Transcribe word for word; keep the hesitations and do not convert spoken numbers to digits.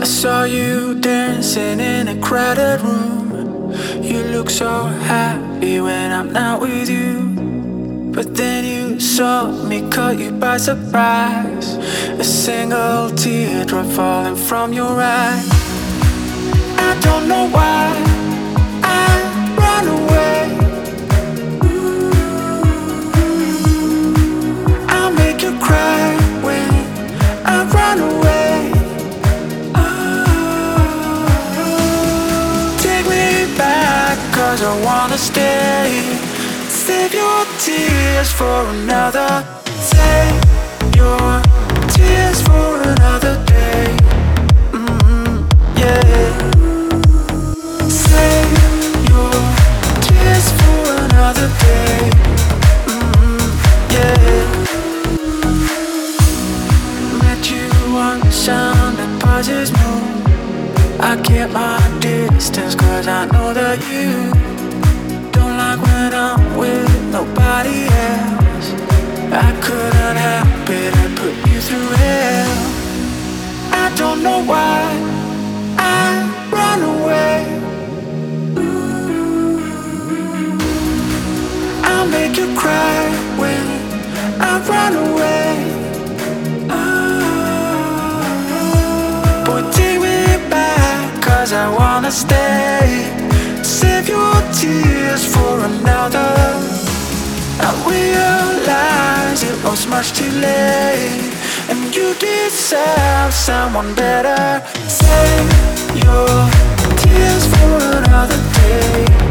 I saw you dancing in a crowded room. You look so happy when I'm not with you. But then you saw me, caught you by surprise. A single teardrop falling from your eye. I don't know why I run away. I'll make you cry when I run away. Take me back, cause I wanna stay. Save your tears for another. Save your tears for another day. Mm-hmm, yeah. Save your tears for another day. Mm-hmm, yeah. Met you once on the buzz's moon. I kept my distance cause I know that you don't like when I'm with nobody else. I couldn't help it, I put you through hell. I don't know why I run away. I'll make you cry when I run away. Boy, take me back, cause I wanna stay. Save your tears for another. I realize it was much too late, and you deserve someone better. Save your tears for another day.